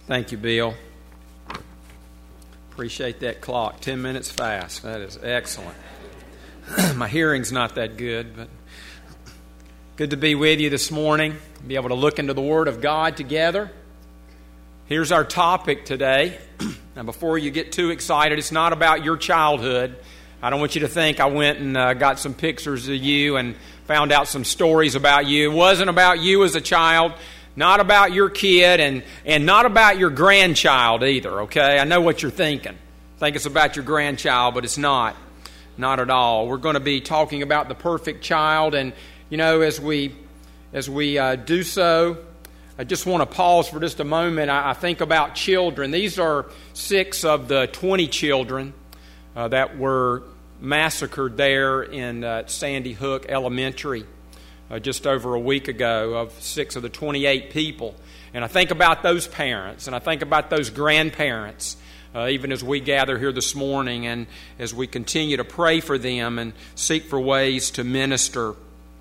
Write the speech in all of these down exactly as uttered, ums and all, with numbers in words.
Thank you, Bill. Appreciate that clock. Ten minutes fast. That is excellent. My hearing's not that good, but good to be with you this morning. Be able to look into the Word of God together. Here's our topic today. Now, before you get too excited, it's not about your childhood. I don't want you to think I went and uh, got some pictures of you and found out some stories about you. It wasn't about you as a child. Not about your kid, and, and not about your grandchild either, okay? I know what you're thinking. I think it's about your grandchild, but it's not. Not at all. We're going to be talking about the perfect child, and, you know, as we as we uh, do so, I just want to pause for just a moment. I, I think about children. These are six of the twenty children uh, that were massacred there in uh, Sandy Hook Elementary. Uh, just over a week ago, of six of the twenty-eight people. And I think about those parents, and I think about those grandparents, uh, even as we gather here this morning, and as we continue to pray for them and seek for ways to minister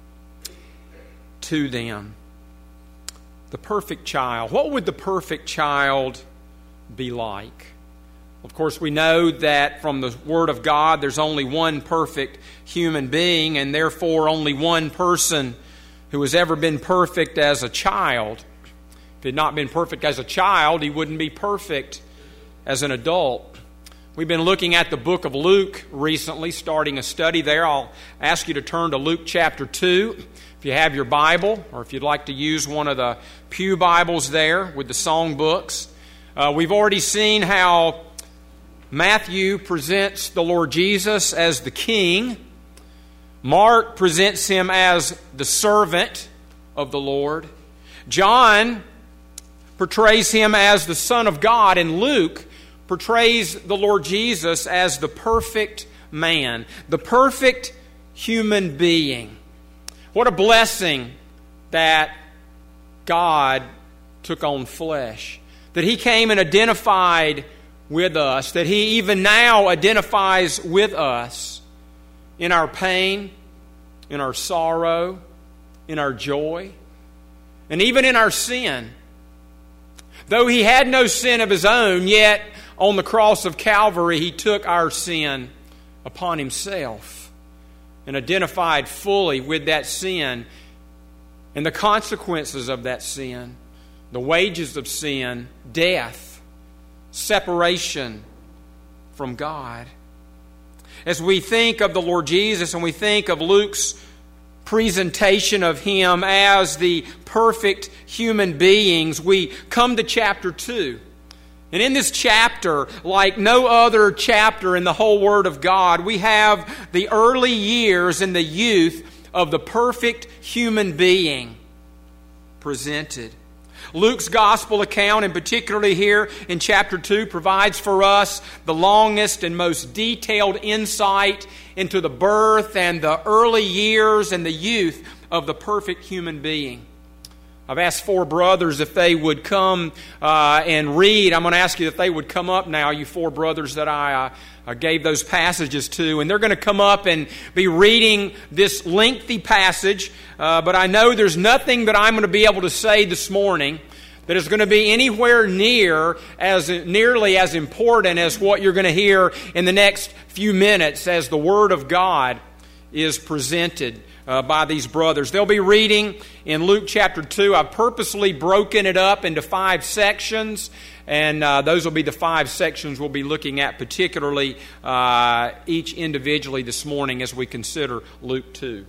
to them. The perfect child. What would the perfect child be like? Of course, we know that from the Word of God, there's only one perfect human being, and therefore only one person who has ever been perfect as a child. If he had not been perfect as a child, he wouldn't be perfect as an adult. We've been looking at the book of Luke recently, starting a study there. I'll ask you to turn to Luke chapter two. If you have your Bible, or if you'd like to use one of the pew Bibles there with the song books. Uh, we've already seen how Matthew presents the Lord Jesus as the King. Mark presents Him as the servant of the Lord. John portrays Him as the Son of God. And Luke portrays the Lord Jesus as the perfect man, the perfect human being. What a blessing that God took on flesh, that He came and identified with us, that He even now identifies with us in our pain, in our sorrow, in our joy, and even in our sin. Though He had no sin of His own, yet on the cross of Calvary He took our sin upon Himself and identified fully with that sin and the consequences of that sin, the wages of sin, death, separation from God. As we think of the Lord Jesus and we think of Luke's presentation of Him as the perfect human beings, we come to chapter two. And in this chapter, like no other chapter in the whole Word of God, we have the early years and the youth of the perfect human being presented. Luke's gospel account, and particularly here in chapter two, provides for us the longest and most detailed insight into the birth and the early years and the youth of the perfect human being. I've asked four brothers if they would come uh, and read. I'm going to ask you if they would come up now, you four brothers that I uh, gave those passages to. And they're going to come up and be reading this lengthy passage. Uh, but I know there's nothing that I'm going to be able to say this morning that is going to be anywhere near as nearly as important as what you're going to hear in the next few minutes as the Word of God is presented Uh, by these brothers. They'll be reading in Luke chapter two. I've purposely broken it up into five sections, and uh, those will be the five sections we'll be looking at particularly uh, each individually this morning as we consider Luke two.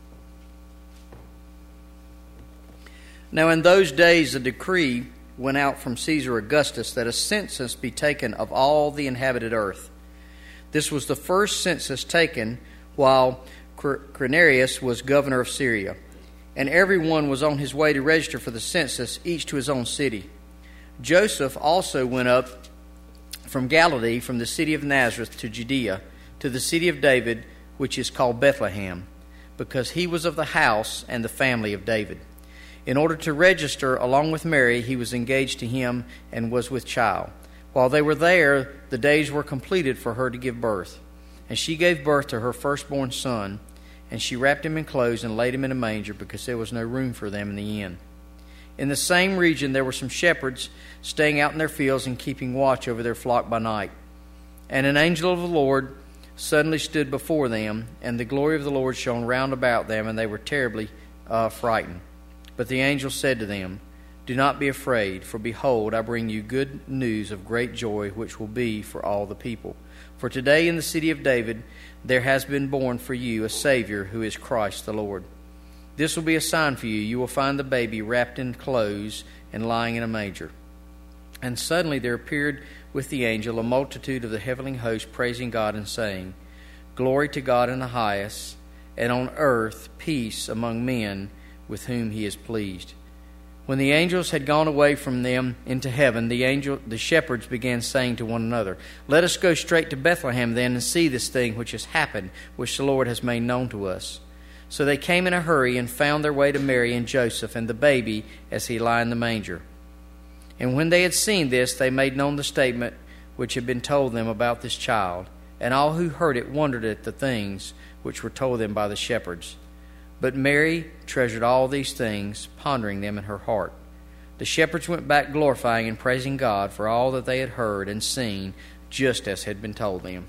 Now in those days a decree went out from Caesar Augustus that a census be taken of all the inhabited earth. This was the first census taken while Quirinius was governor of Syria, and everyone was on his way to register for the census, each to his own city. Joseph also went up from Galilee, from the city of Nazareth to Judea, to the city of David, which is called Bethlehem, because he was of the house and the family of David. In order to register along with Mary, he was engaged to him and was with child. While they were there, the days were completed for her to give birth. And she gave birth to her firstborn son, and she wrapped him in clothes and laid him in a manger, because there was no room for them in the inn. In the same region there were some shepherds staying out in their fields and keeping watch over their flock by night. And an angel of the Lord suddenly stood before them, and the glory of the Lord shone round about them, and they were terribly uh, frightened. But the angel said to them, "Do not be afraid, for behold, I bring you good news of great joy, which will be for all the people. For today in the city of David there has been born for you a Savior, who is Christ the Lord. This will be a sign for you. You will find the baby wrapped in clothes and lying in a manger." And suddenly there appeared with the angel a multitude of the heavenly host, praising God and saying, "Glory to God in the highest, and on earth peace among men with whom he is pleased." When the angels had gone away from them into heaven, the angel, the shepherds began saying to one another, "Let us go straight to Bethlehem then and see this thing which has happened, which the Lord has made known to us." So they came in a hurry and found their way to Mary and Joseph and the baby as he lay in the manger. And when they had seen this, they made known the statement which had been told them about this child. And all who heard it wondered at the things which were told them by the shepherds. But Mary treasured all these things, pondering them in her heart. The shepherds went back glorifying and praising God for all that they had heard and seen, just as had been told them.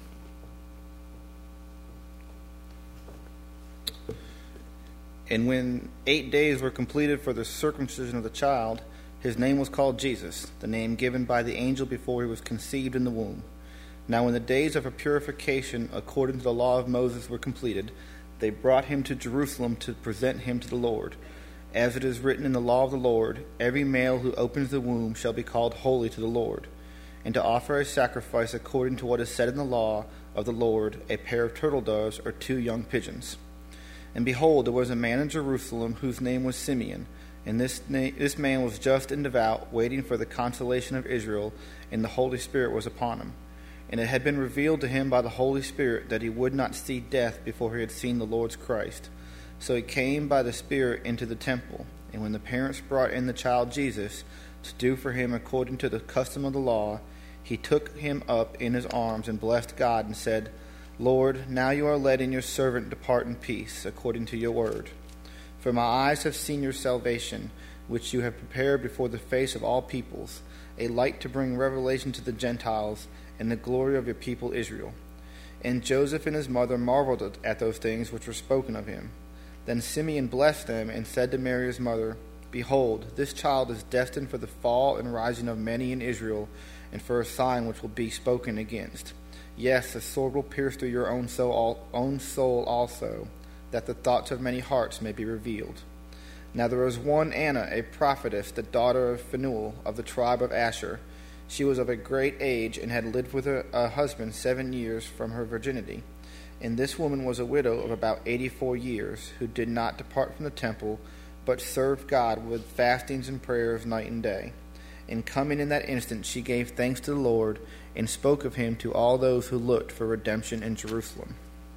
And when eight days were completed for the circumcision of the child, his name was called Jesus, the name given by the angel before he was conceived in the womb. Now when the days of her purification according to the law of Moses were completed, they brought him to Jerusalem to present him to the Lord. As it is written in the law of the Lord, every male who opens the womb shall be called holy to the Lord. And to offer a sacrifice according to what is said in the law of the Lord, a pair of turtle doves or two young pigeons. And behold, there was a man in Jerusalem whose name was Simeon. And this, na- this man was just and devout, waiting for the consolation of Israel, and the Holy Spirit was upon him. And it had been revealed to him by the Holy Spirit that he would not see death before he had seen the Lord's Christ. So he came by the Spirit into the temple. And when the parents brought in the child Jesus to do for him according to the custom of the law, he took him up in his arms and blessed God and said, "Lord, now you are letting your servant depart in peace, according to your word. For my eyes have seen your salvation, which you have prepared before the face of all peoples, a light to bring revelation to the Gentiles, and the glory of your people Israel." And Joseph and his mother marveled at those things which were spoken of him. Then Simeon blessed them and said to Mary his mother, "Behold, this child is destined for the fall and rising of many in Israel, and for a sign which will be spoken against. Yes, the sword will pierce through your own soul, own soul also, that the thoughts of many hearts may be revealed." Now there was one Anna, a prophetess, the daughter of Phanuel, of the tribe of Asher. She was of a great age, and had lived with a, a husband seven years from her virginity. And this woman was a widow of about eighty-four years, who did not depart from the temple, but served God with fastings and prayers night and day. And coming in that instant, she gave thanks to the Lord, and spoke of him to all those who looked for redemption in Jerusalem.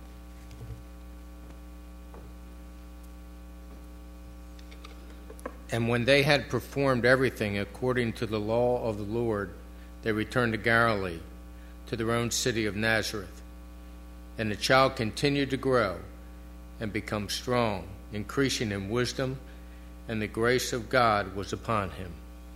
And when they had performed everything according to the law of the Lord, they returned to Galilee, to their own city of Nazareth. And the child continued to grow and become strong, increasing in wisdom, and the grace of God was upon him.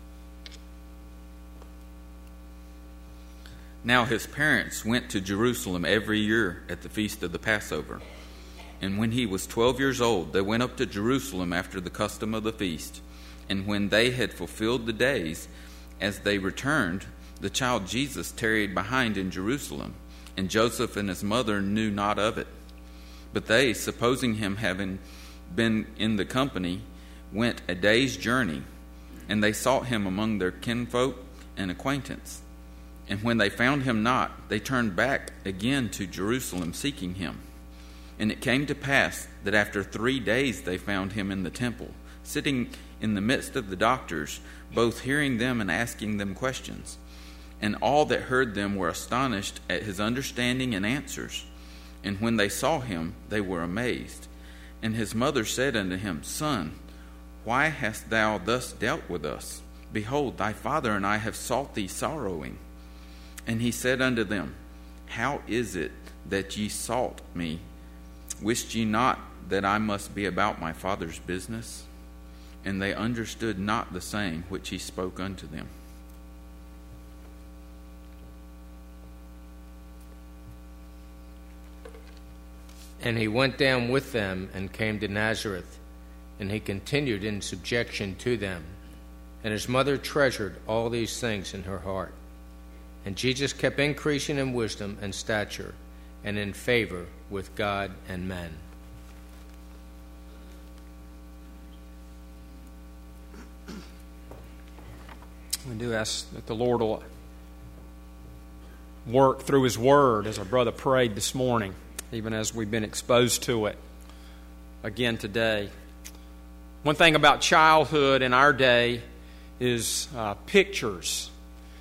Now his parents went to Jerusalem every year at the feast of the Passover. And when he was twelve years old, they went up to Jerusalem after the custom of the feast. And when they had fulfilled the days, as they returned, the child Jesus tarried behind in Jerusalem, and Joseph and his mother knew not of it. But they, supposing him having been in the company, went a day's journey, and they sought him among their kinfolk and acquaintance. And when they found him not, they turned back again to Jerusalem, seeking him. And it came to pass that after three days they found him in the temple, sitting in the midst of the doctors, both hearing them and asking them questions. And all that heard them were astonished at his understanding and answers. And when they saw him, they were amazed. And his mother said unto him, "Son, why hast thou thus dealt with us? Behold, thy father and I have sought thee sorrowing." And he said unto them, "How is it that ye sought me? Wist ye not that I must be about my Father's business?" and they understood not the saying which he spoke unto them. And he went down with them and came to Nazareth, and he continued in subjection to them. And his mother treasured all these things in her heart. And Jesus kept increasing in wisdom and stature, and in favor with God and men. We do ask that the Lord will work through His Word, as our brother prayed this morning, even as we've been exposed to it again today. One thing about childhood in our day is uh, pictures.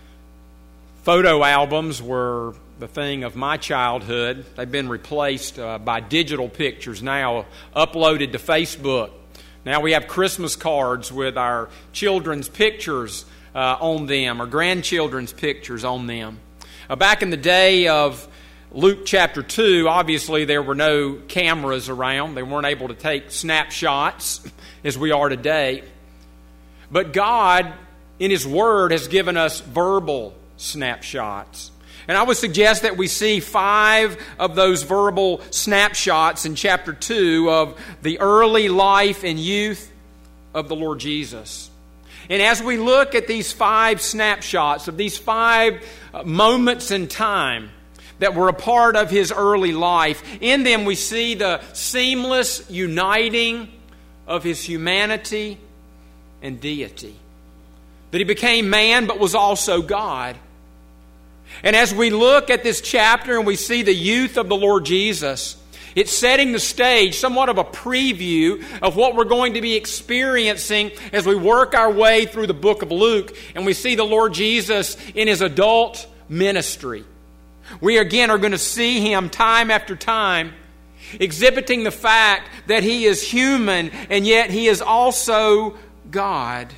Photo albums were the thing of my childhood. They've been replaced uh, by digital pictures now, uploaded to Facebook. Now we have Christmas cards with our children's pictures uh, on them, or grandchildren's pictures on them. Uh, back in the day of Luke chapter two, obviously there were no cameras around. They weren't able to take snapshots as we are today. But God, in His Word, has given us verbal snapshots. And I would suggest that we see five of those verbal snapshots in chapter two of the early life and youth of the Lord Jesus. And as we look at these five snapshots of these five moments in time that were a part of His early life, in them we see the seamless uniting of His humanity and deity. That He became man but was also God. And as we look at this chapter and we see the youth of the Lord Jesus, it's setting the stage, somewhat of a preview of what we're going to be experiencing as we work our way through the book of Luke and we see the Lord Jesus in His adult ministry. We again are going to see Him time after time exhibiting the fact that He is human and yet He is also God.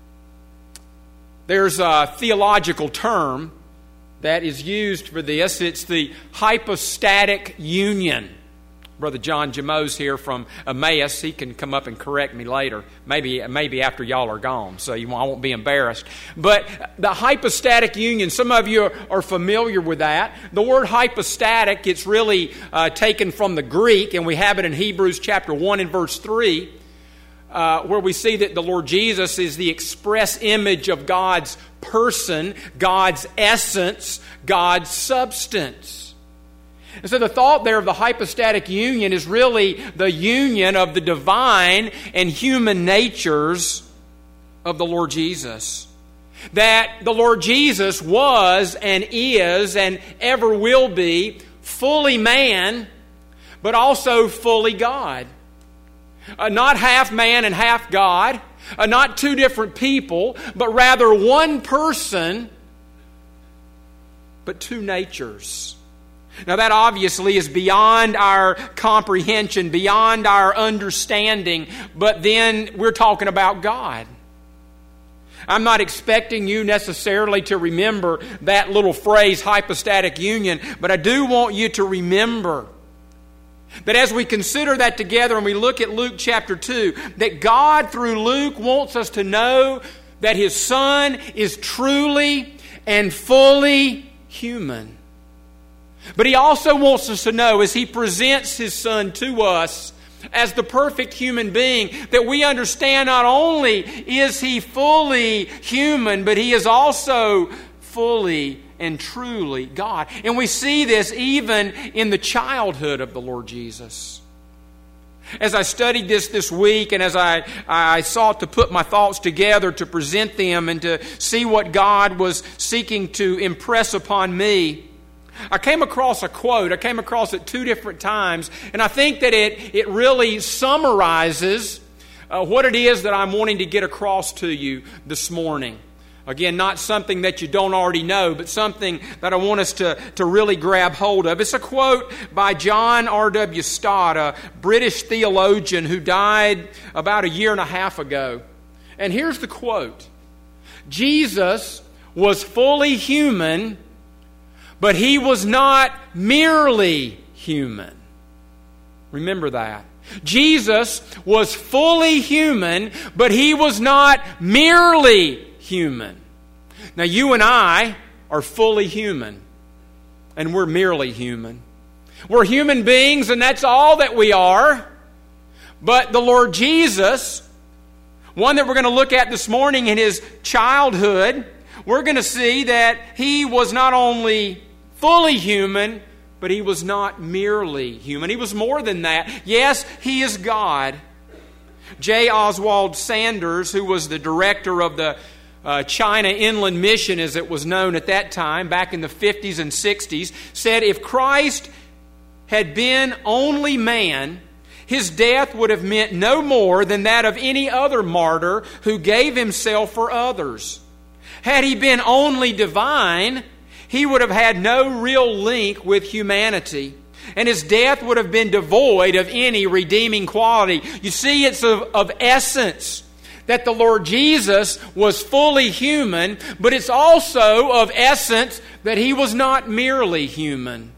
There's a theological term that is used for this. It's the hypostatic union. Brother John Jamo's here from Emmaus. He can come up and correct me later. Maybe maybe after y'all are gone, so you, I won't be embarrassed. But the hypostatic union, some of you are, are familiar with that. The word hypostatic, it's really uh, taken from the Greek, and we have it in Hebrews chapter one and verse three, uh, where we see that the Lord Jesus is the express image of God's person, God's essence, God's substance. And so the thought there of the hypostatic union is really the union of the divine and human natures of the Lord Jesus. That the Lord Jesus was and is and ever will be fully man, but also fully God. Uh, not half man and half God, uh, not two different people, but rather one person, but two natures. Now that obviously is beyond our comprehension, beyond our understanding, but then we're talking about God. I'm not expecting you necessarily to remember that little phrase, hypostatic union, but I do want you to remember that as we consider that together and we look at Luke chapter two, that God through Luke wants us to know that His Son is truly and fully human. But He also wants us to know, as He presents His Son to us as the perfect human being, that we understand not only is He fully human, but He is also fully and truly God. And we see this even in the childhood of the Lord Jesus. As I studied this this week and as I, I sought to put my thoughts together to present them and to see what God was seeking to impress upon me, I came across a quote. I came across it two different times, and I think that it, it really summarizes uh, what it is that I'm wanting to get across to you this morning. Again, not something that you don't already know, but something that I want us to, to really grab hold of. It's a quote by John R W Stott, a British theologian who died about a year and a half ago. And here's the quote: Jesus was fully human, but He was not merely human. Remember that. Jesus was fully human, but He was not merely human. Now, you and I are fully human, and we're merely human. We're human beings, and that's all that we are. But the Lord Jesus, one that we're going to look at this morning in His childhood, we're going to see that He was not only fully human, but He was not merely human. He was more than that. Yes, He is God. J. Oswald Sanders, who was the director of the uh, China Inland Mission, as it was known at that time, back in the fifties and sixties, said if Christ had been only man, His death would have meant no more than that of any other martyr who gave himself for others. Had He been only divine, He would have had no real link with humanity, and His death would have been devoid of any redeeming quality. You see, it's of, of essence that the Lord Jesus was fully human, but it's also of essence that He was not merely human.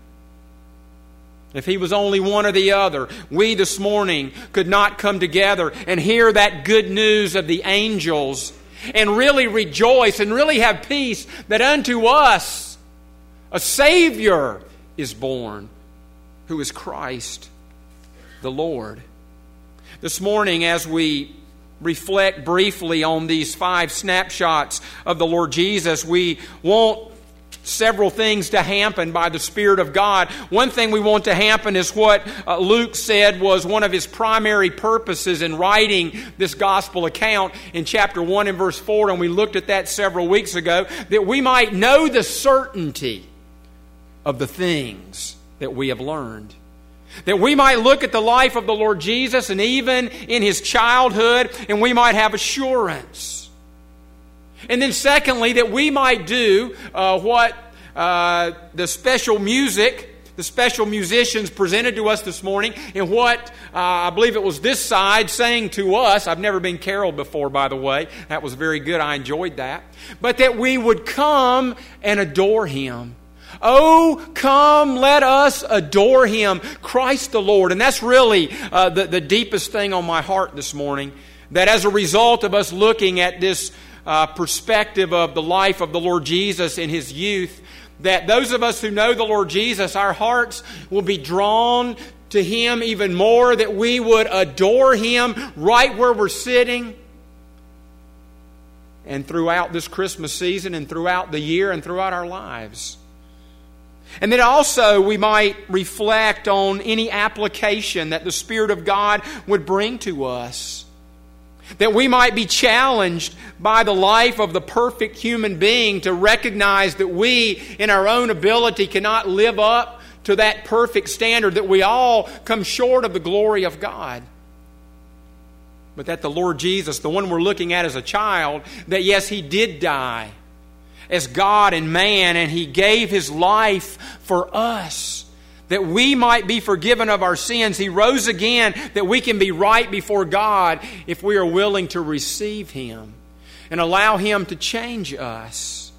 If He was only one or the other, we this morning could not come together and hear that good news of the angels and really rejoice and really have peace that unto us a Savior is born, who is Christ the Lord. This morning, as we reflect briefly on these five snapshots of the Lord Jesus, we want several things to happen by the Spirit of God. One thing we want to happen is what uh, Luke said was one of his primary purposes in writing this gospel account in chapter one and verse four, and we looked at that several weeks ago, that we might know the certainty of the things that we have learned. That we might look at the life of the Lord Jesus and even in His childhood, and we might have assurance. And then secondly, that we might do uh, what uh, the special music, the special musicians presented to us this morning, and what uh, I believe it was this side saying to us. I've never been caroled before, by the way. That was very good. I enjoyed that. But that we would come and adore Him. Oh, come, let us adore Him, Christ the Lord. And that's really uh, the, the deepest thing on my heart this morning, that as a result of us looking at this uh, perspective of the life of the Lord Jesus in His youth, that those of us who know the Lord Jesus, our hearts will be drawn to Him even more, that we would adore Him right where we're sitting. And throughout this Christmas season and throughout the year and throughout our lives. And then also we might reflect on any application that the Spirit of God would bring to us. That we might be challenged by the life of the perfect human being to recognize that we, in our own ability, cannot live up to that perfect standard, that we all come short of the glory of God. But that the Lord Jesus, the one we're looking at as a child, that yes, He did die as God and man, and He gave His life for us, that we might be forgiven of our sins. He rose again, that we can be right before God if we are willing to receive Him and allow Him to change us.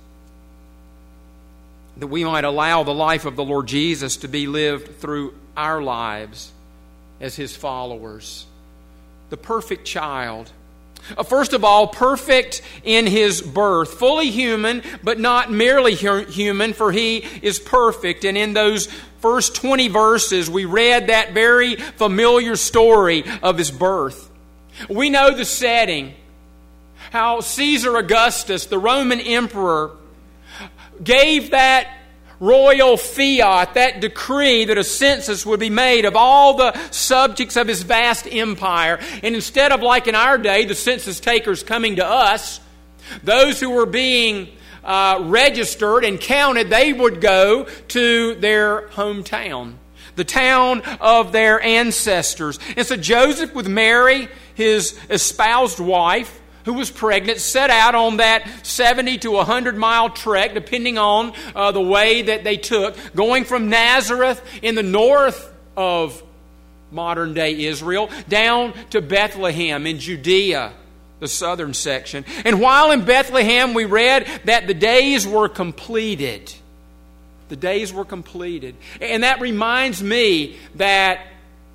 That we might allow the life of the Lord Jesus to be lived through our lives as His followers. The perfect child. First of all, perfect in His birth. Fully human, but not merely human, for He is perfect. And in those first twenty verses, we read that very familiar story of His birth. We know the setting. How Caesar Augustus, the Roman emperor, gave that royal fiat, that decree that a census would be made of all the subjects of his vast empire. And instead of, like in our day, the census takers coming to us, those who were being uh, registered and counted, they would go to their hometown, the town of their ancestors. And so Joseph, with Mary, his espoused wife, who was pregnant, set out on that seventy to one hundred mile trek, depending on uh, the way that they took, going from Nazareth in the north of modern-day Israel down to Bethlehem in Judea, the southern section. And while in Bethlehem, we read that the days were completed. The days were completed. And that reminds me that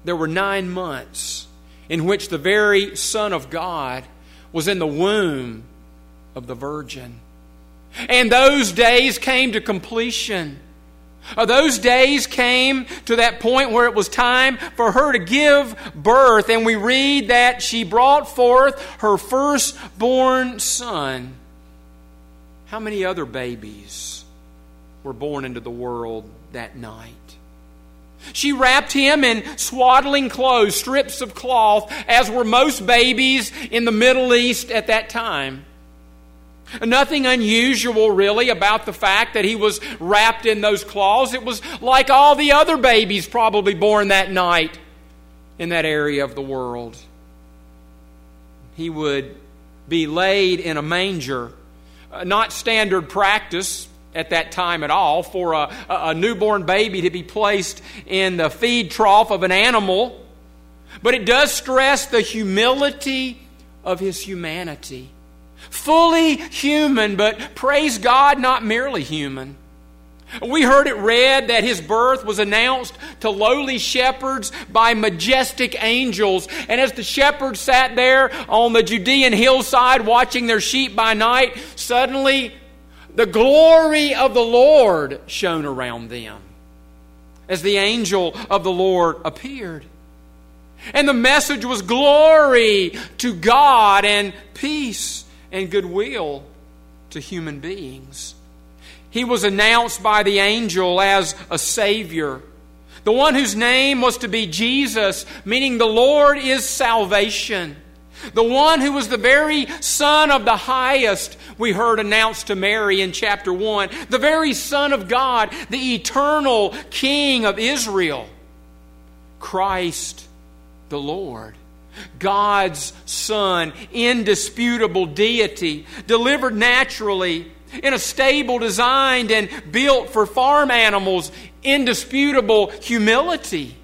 there were nine months in which the very Son of God was in the womb of the Virgin. And those days came to completion. Uh, those days came to that point where it was time for her to give birth. And we read that she brought forth her firstborn son. How many other babies were born into the world that night? She wrapped him in swaddling clothes, strips of cloth, as were most babies in the Middle East at that time. Nothing unusual, really, about the fact that he was wrapped in those cloths. It was like all the other babies probably born that night in that area of the world. He would be laid in a manger, not standard practice at that time at all for a, a newborn baby to be placed in the feed trough of an animal. But it does stress the humility of his humanity. Fully human, but praise God, not merely human. We heard it read that his birth was announced to lowly shepherds by majestic angels. And as the shepherds sat there on the Judean hillside watching their sheep by night, suddenly the glory of the Lord shone around them as the angel of the Lord appeared. And the message was glory to God and peace and goodwill to human beings. He was announced by the angel as a Savior, the one whose name was to be Jesus, meaning the Lord is salvation. The one who was the very Son of the Highest, we heard announced to Mary in chapter one. The very Son of God, the eternal King of Israel. Christ the Lord. God's Son, indisputable deity, delivered naturally in a stable designed and built for farm animals, indisputable humility,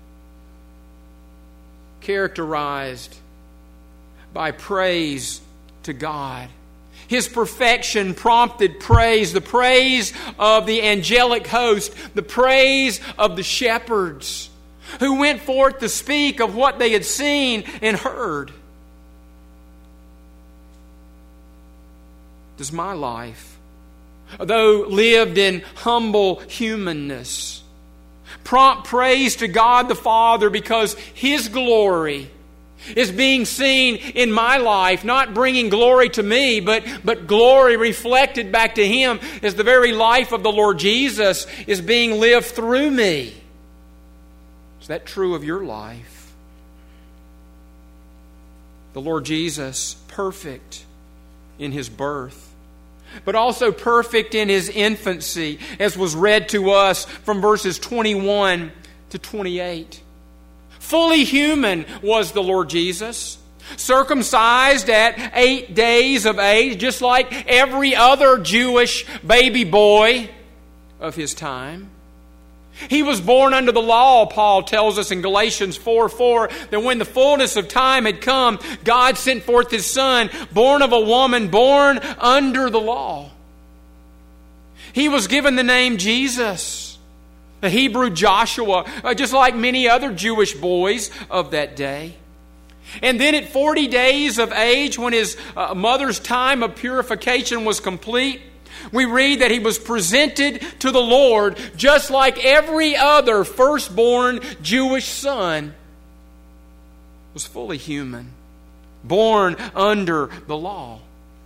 characterized by praise to God. His perfection prompted praise, the praise of the angelic host, the praise of the shepherds who went forth to speak of what they had seen and heard. Does my life, though lived in humble humanness, prompt praise to God the Father because His glory is being seen in my life, not bringing glory to me, but, but glory reflected back to Him as the very life of the Lord Jesus is being lived through me? Is that true of your life? The Lord Jesus, perfect in His birth, but also perfect in His infancy, as was read to us from verses twenty-one to twenty-eight. Fully human was the Lord Jesus, circumcised at eight days of age, just like every other Jewish baby boy of His time. He was born under the law, Paul tells us in Galatians four four, that when the fullness of time had come, God sent forth His Son, born of a woman, born under the law. He was given the name Jesus, the Hebrew Joshua, just like many other Jewish boys of that day. And then at forty days of age, when his uh, mother's time of purification was complete, we read that he was presented to the Lord just like every other firstborn Jewish son was fully human, born under the law.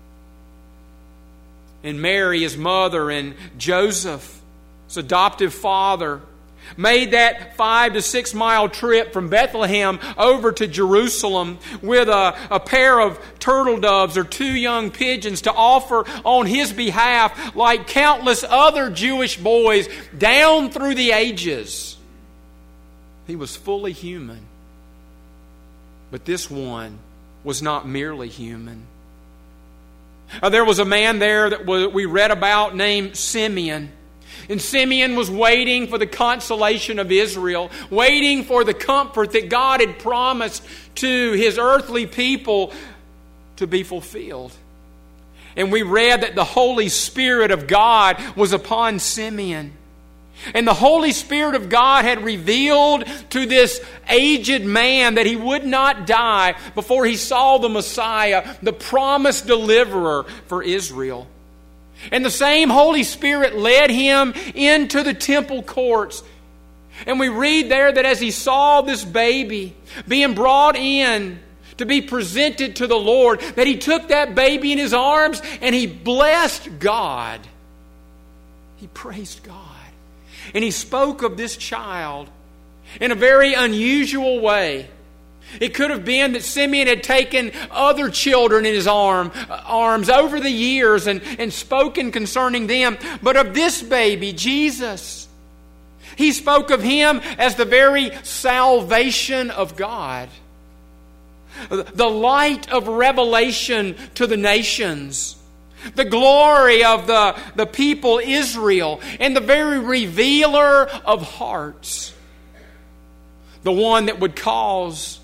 And Mary, his mother, and Joseph, his adoptive father, made that five to six mile trip from Bethlehem over to Jerusalem with a, a pair of turtle doves or two young pigeons to offer on his behalf, like countless other Jewish boys down through the ages. He was fully human. But this one was not merely human. Uh, there was a man there that we read about named Simeon. And Simeon was waiting for the consolation of Israel, waiting for the comfort that God had promised to His earthly people to be fulfilled. And we read that the Holy Spirit of God was upon Simeon. And the Holy Spirit of God had revealed to this aged man that he would not die before he saw the Messiah, the promised deliverer for Israel. And the same Holy Spirit led him into the temple courts. And we read there that as he saw this baby being brought in to be presented to the Lord, that he took that baby in his arms and he blessed God. He praised God. And he spoke of this child in a very unusual way. It could have been that Simeon had taken other children in his arm, arms over the years and, and spoken concerning them. But of this baby, Jesus, he spoke of him as the very salvation of God. The light of revelation to the nations. The glory of the, the people Israel, and the very revealer of hearts. The one that would cause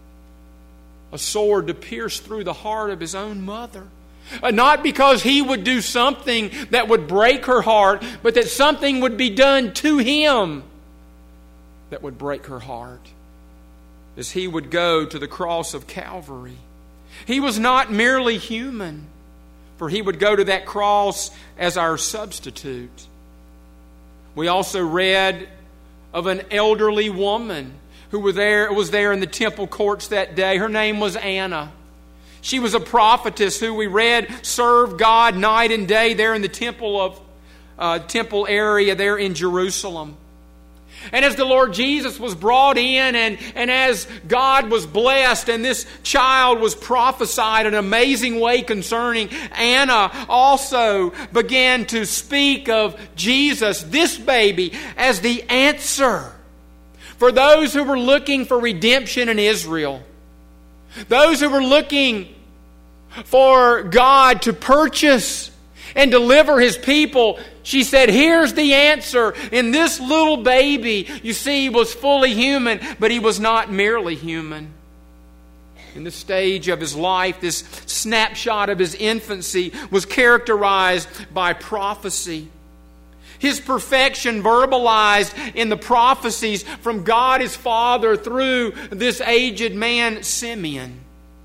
a sword to pierce through the heart of his own mother. Uh, not because he would do something that would break her heart, but that something would be done to him that would break her heart. As he would go to the cross of Calvary. He was not merely human, for he would go to that cross as our substitute. We also read of an elderly woman who was there, was there in the temple courts that day. Her name was Anna. She was a prophetess who we read served God night and day there in the temple of uh, temple area there in Jerusalem. And as the Lord Jesus was brought in and, and as God was blessed and this child was prophesied in an amazing way concerning, Anna also began to speak of Jesus, this baby, as the answer for those who were looking for redemption in Israel. Those who were looking for God to purchase and deliver His people. She said, here's the answer. In this little baby, you see, he was fully human, but he was not merely human. In this stage of his life, this snapshot of his infancy was characterized by prophecy. His perfection verbalized in the prophecies from God his Father through this aged man, Simeon.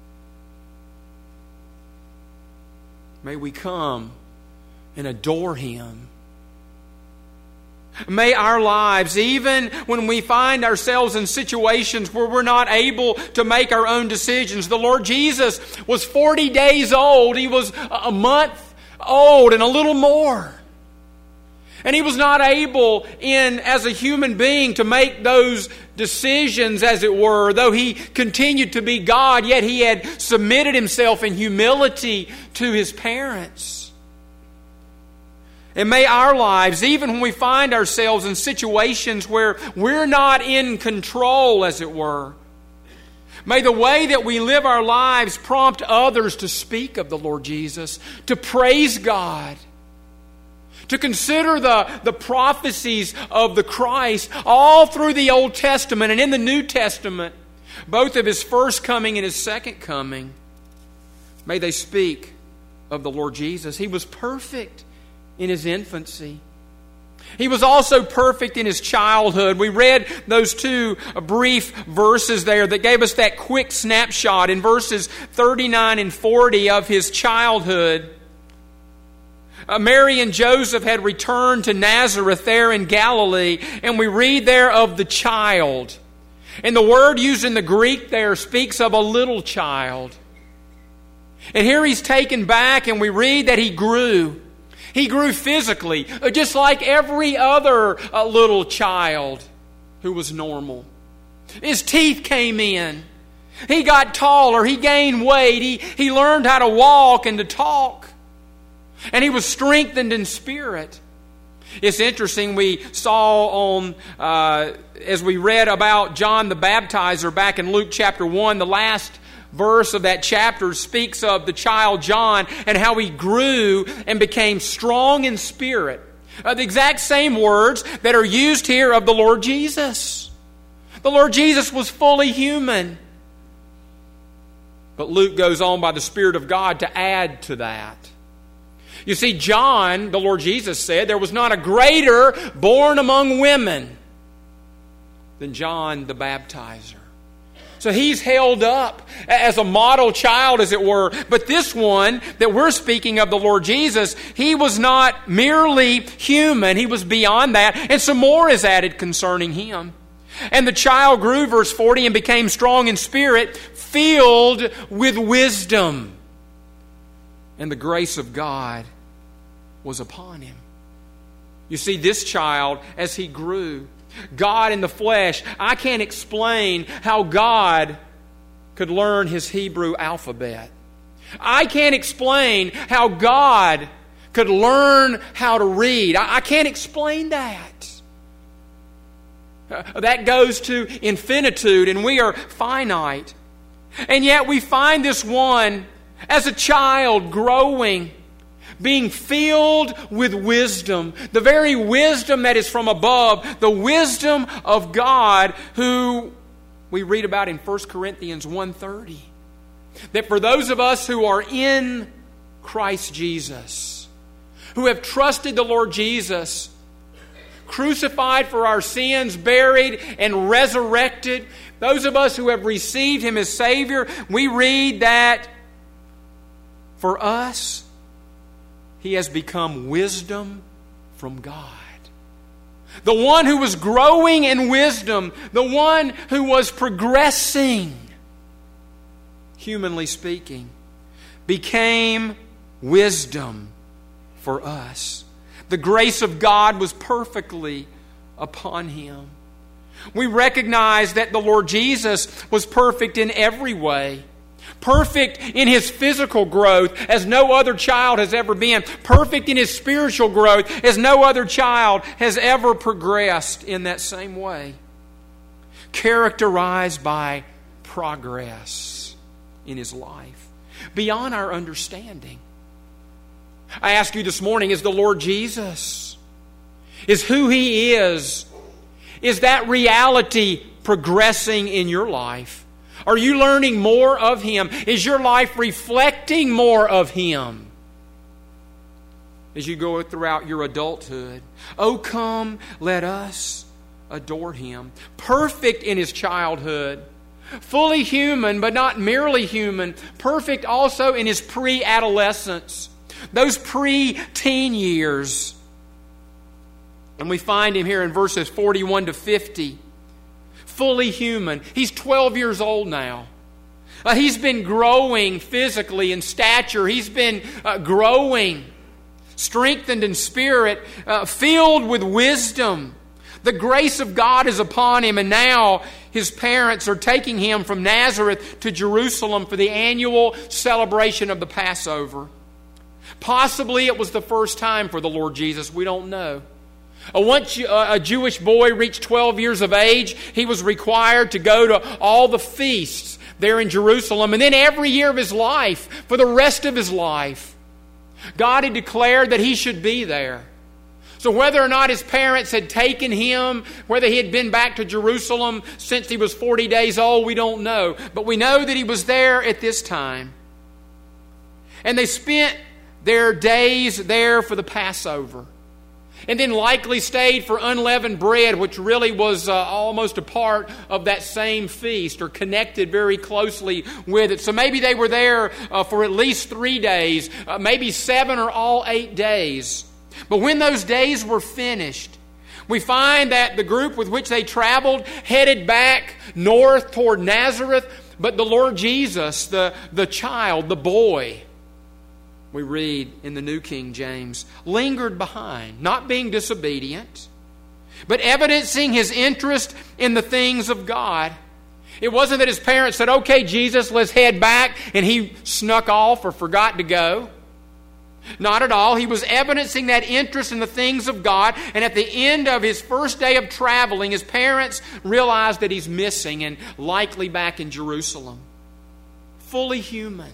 May we come and adore Him. May our lives, even when we find ourselves in situations where we're not able to make our own decisions. The Lord Jesus was forty days old. He was a month old and a little more. And He was not able, in as a human being, to make those decisions, as it were. Though He continued to be God, yet He had submitted Himself in humility to His parents. And may our lives, even when we find ourselves in situations where we're not in control, as it were, may the way that we live our lives prompt others to speak of the Lord Jesus, to praise God, to consider the, the prophecies of the Christ all through the Old Testament and in the New Testament, both of His first coming and His second coming. May they speak of the Lord Jesus. He was perfect in His infancy. He was also perfect in His childhood. We read those two brief verses there that gave us that quick snapshot in verses thirty-nine and forty of His childhood. Uh, Mary and Joseph had returned to Nazareth there in Galilee, and we read there of the child. And the word used in the Greek there speaks of a little child. And here He's taken back, and we read that He grew. He grew physically, just like every other uh, little child who was normal. His teeth came in. He got taller. He gained weight. He, he learned how to walk and to talk. And he was strengthened in spirit. It's interesting, we saw on, uh, as we read about John the Baptizer back in Luke chapter one, the last verse of that chapter speaks of the child John and how he grew and became strong in spirit. Uh, the exact same words that are used here of the Lord Jesus. The Lord Jesus was fully human. But Luke goes on by the Spirit of God to add to that. You see, John, the Lord Jesus said, there was not a greater born among women than John the Baptizer. So he's held up as a model child, as it were. But this one that we're speaking of, the Lord Jesus, he was not merely human. He was beyond that. And some more is added concerning him. And the child grew, verse forty, and became strong in spirit, filled with wisdom. And the grace of God was upon him. You see, this child, as he grew, God in the flesh, I can't explain how God could learn his Hebrew alphabet. I can't explain how God could learn how to read. I can't explain that. That goes to infinitude, and we are finite. And yet we find this one as a child growing, being filled with wisdom, the very wisdom that is from above, the wisdom of God, who we read about in First Corinthians one thirty. That for those of us who are in Christ Jesus, who have trusted the Lord Jesus, crucified for our sins, buried and resurrected, those of us who have received Him as Savior, we read that for us, He has become wisdom from God. The one who was growing in wisdom, the one who was progressing, humanly speaking, became wisdom for us. The grace of God was perfectly upon Him. We recognize that the Lord Jesus was perfect in every way. Perfect in His physical growth as no other child has ever been. Perfect in His spiritual growth as no other child has ever progressed in that same way. Characterized by progress in His life, beyond our understanding. I ask you this morning, is the Lord Jesus, is who He is, is that reality progressing in your life? Are you learning more of Him? Is your life reflecting more of Him as you go throughout your adulthood? Oh, come, let us adore Him. Perfect in His childhood. Fully human, but not merely human. Perfect also in His pre-adolescence. Those pre-teen years. And we find Him here in verses forty-one to fifty. Fully human. He's twelve years old now. Uh, he's been growing physically in stature. He's been uh, growing, strengthened in spirit, uh, filled with wisdom. The grace of God is upon him, and now his parents are taking him from Nazareth to Jerusalem for the annual celebration of the Passover. Possibly it was the first time for the Lord Jesus. We don't know. Once a Jewish boy reached twelve years of age, he was required to go to all the feasts there in Jerusalem. And then every year of his life, for the rest of his life, God had declared that he should be there. So whether or not his parents had taken him, whether he had been back to Jerusalem since he was forty days old, we don't know. But we know that he was there at this time. And they spent their days there for the Passover. And then likely stayed for unleavened bread, which really was uh, almost a part of that same feast, or connected very closely with it. So maybe they were there uh, for at least three days, uh, maybe seven or all eight days. But when those days were finished, we find that the group with which they traveled headed back north toward Nazareth, but the Lord Jesus, the, the child, the boy, we read in the New King James, lingered behind, not being disobedient, but evidencing his interest in the things of God. It wasn't that his parents said, okay, Jesus, let's head back, and he snuck off or forgot to go. Not at all. He was evidencing that interest in the things of God, and at the end of his first day of traveling, his parents realized that he's missing and likely back in Jerusalem. Fully human,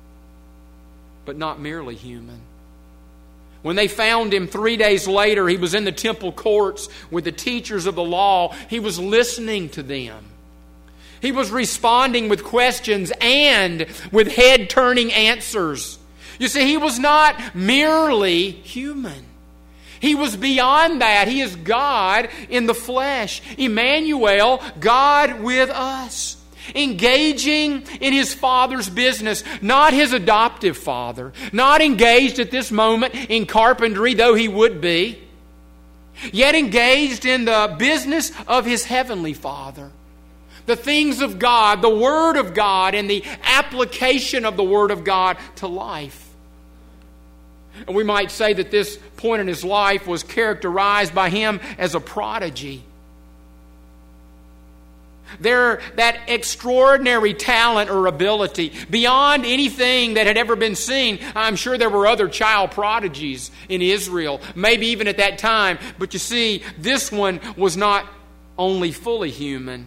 but not merely human. When they found him three days later, he was in the temple courts with the teachers of the law. He was listening to them. He was responding with questions and with head-turning answers. You see, He was not merely human. He was beyond that. He is God in the flesh. Emmanuel, God with us. Engaging in His Father's business, not His adoptive father. Not engaged at this moment in carpentry, though He would be. Yet engaged in the business of His Heavenly Father. The things of God, the Word of God, and the application of the Word of God to life. And we might say that this point in His life was characterized by Him as a prodigy. There, that extraordinary talent or ability, beyond anything that had ever been seen. I'm sure there were other child prodigies in Israel, maybe even at that time. But you see, this one was not only fully human.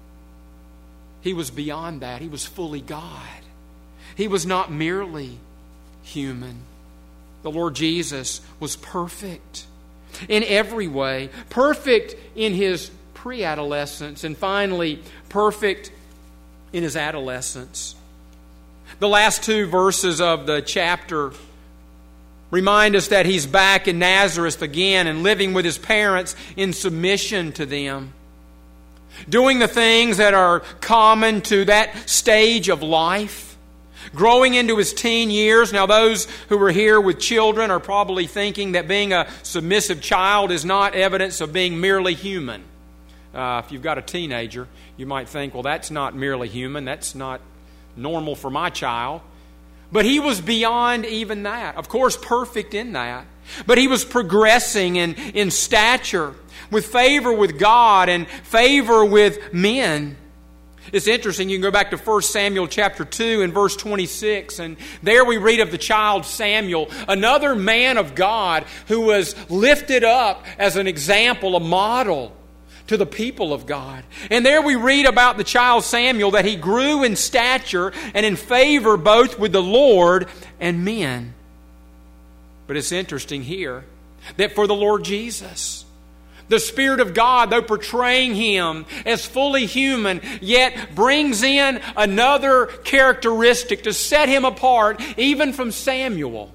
He was beyond that. He was fully God. He was not merely human. The Lord Jesus was perfect in every way. Perfect in His pre-adolescence, and finally, perfect in His adolescence. The last two verses of the chapter remind us that He's back in Nazareth again and living with His parents in submission to them. Doing the things that are common to that stage of life. Growing into his teen years. Now those who are here with children are probably thinking that being a submissive child is not evidence of being merely human. Uh, if you've got a teenager, you might think, well, that's not merely human. That's not normal for my child. But he was beyond even that. Of course, perfect in that. But he was progressing in, in stature, with favor with God and favor with men. It's interesting, you can go back to First Samuel chapter two and verse twenty-six, and there we read of the child Samuel, another man of God who was lifted up as an example, a model to the people of God. And there we read about the child Samuel that he grew in stature and in favor both with the Lord and men. But it's interesting here that for the Lord Jesus, the Spirit of God, though portraying Him as fully human, yet brings in another characteristic to set Him apart even from Samuel.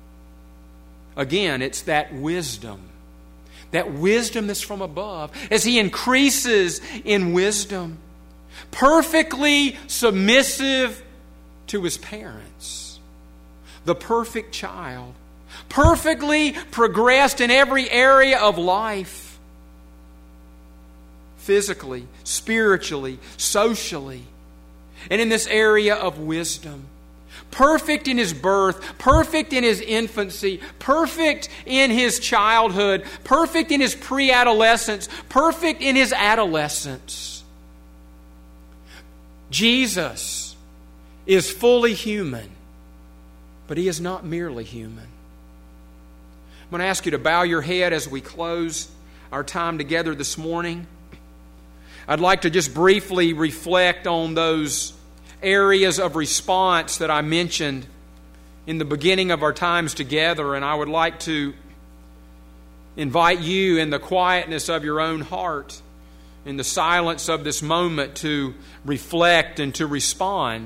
Again, it's that wisdom. That wisdom that's from above. As He increases in wisdom. Perfectly submissive to His parents. The perfect child. Perfectly progressed in every area of life. Physically, spiritually, socially. And in this area of wisdom. Perfect in His birth, perfect in His infancy, perfect in His childhood, perfect in His pre-adolescence, perfect in His adolescence. Jesus is fully human, but He is not merely human. I'm going to ask you to bow your head as we close our time together this morning. I'd like to just briefly reflect on those areas of response that I mentioned in the beginning of our times together, and I would like to invite you in the quietness of your own heart, in the silence of this moment, to reflect and to respond.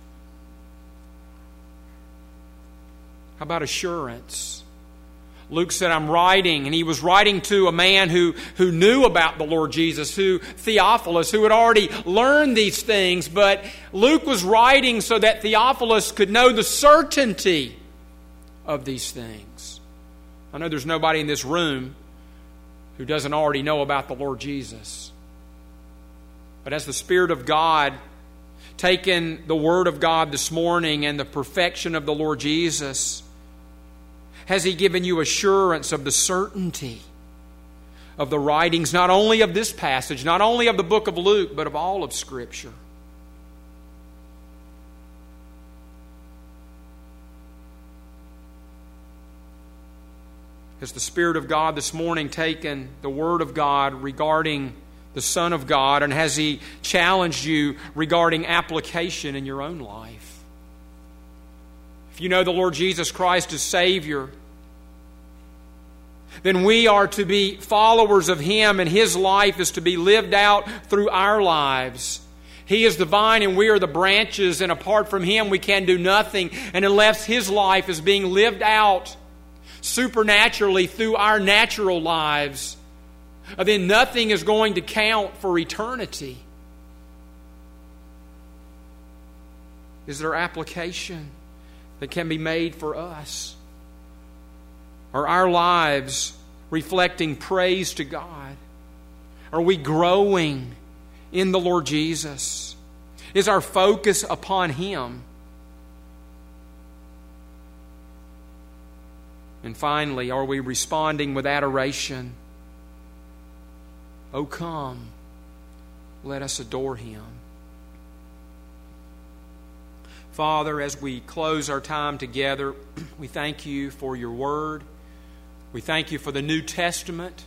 How about assurance? Luke said, I'm writing, and he was writing to a man who, who knew about the Lord Jesus, who Theophilus, who had already learned these things, but Luke was writing so that Theophilus could know the certainty of these things. I know there's nobody in this room who doesn't already know about the Lord Jesus. But as the Spirit of God taken the Word of God this morning and the perfection of the Lord Jesus, has He given you assurance of the certainty of the writings, not only of this passage, not only of the book of Luke, but of all of Scripture? Has the Spirit of God this morning taken the Word of God regarding the Son of God, and has He challenged you regarding application in your own life? If you know the Lord Jesus Christ as Savior, then we are to be followers of Him, and His life is to be lived out through our lives. He is the vine and we are the branches, and apart from Him we can do nothing. And unless His life is being lived out supernaturally through our natural lives, then nothing is going to count for eternity. Is there application that can be made for us? Are our lives reflecting praise to God? Are we growing in the Lord Jesus? Is our focus upon Him? And finally, are we responding with adoration? Oh, come, let us adore Him. Father, as we close our time together, we thank You for Your Word. We thank You for the New Testament,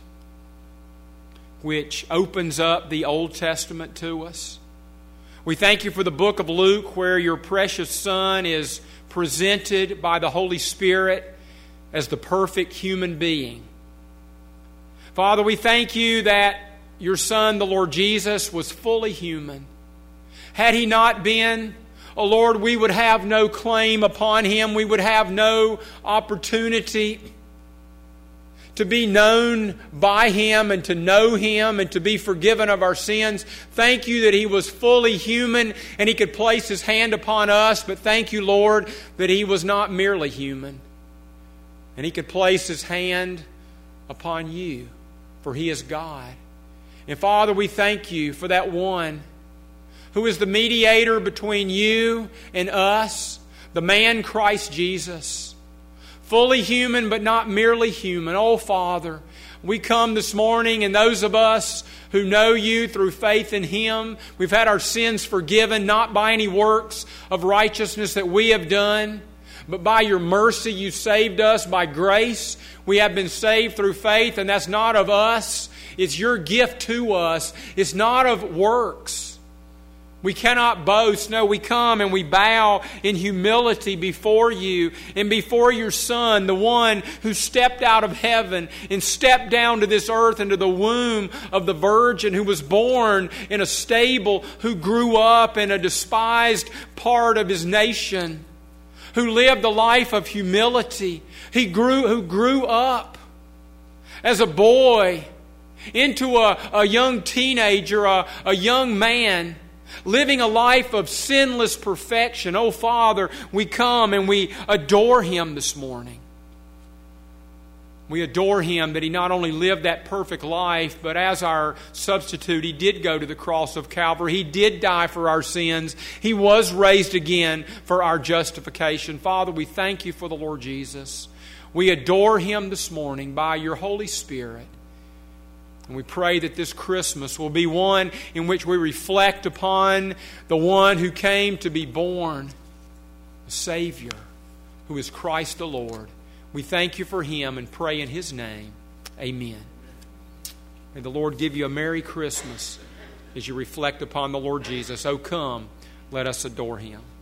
which opens up the Old Testament to us. We thank You for the book of Luke, where Your precious Son is presented by the Holy Spirit as the perfect human being. Father, we thank You that Your Son, the Lord Jesus, was fully human. Had He not been, oh Lord, we would have no claim upon Him. We would have no opportunity to be known by Him and to know Him and to be forgiven of our sins. Thank You that He was fully human and He could place His hand upon us. But thank You, Lord, that He was not merely human. And He could place His hand upon You, for He is God. And Father, we thank You for that one who is the mediator between You and us, the man Christ Jesus. Fully human, but not merely human. Oh, Father, we come this morning, and those of us who know You through faith in Him, we've had our sins forgiven, not by any works of righteousness that we have done, but by Your mercy You saved us. By grace we have been saved through faith, and that's not of us. It's Your gift to us. It's not of works. We cannot boast. No, we come and we bow in humility before You and before Your Son, the one who stepped out of heaven and stepped down to this earth into the womb of the Virgin, who was born in a stable, who grew up in a despised part of His nation, who lived a life of humility. He grew, who grew up as a boy into a, a young teenager, a, a young man, living a life of sinless perfection. Oh, Father, we come and we adore Him this morning. We adore Him that He not only lived that perfect life, but as our substitute, He did go to the cross of Calvary. He did die for our sins. He was raised again for our justification. Father, we thank You for the Lord Jesus. We adore Him this morning by Your Holy Spirit. And we pray that this Christmas will be one in which we reflect upon the one who came to be born, a Savior, who is Christ the Lord. We thank You for Him and pray in His name. Amen. May the Lord give you a Merry Christmas as you reflect upon the Lord Jesus. Oh, come, let us adore Him.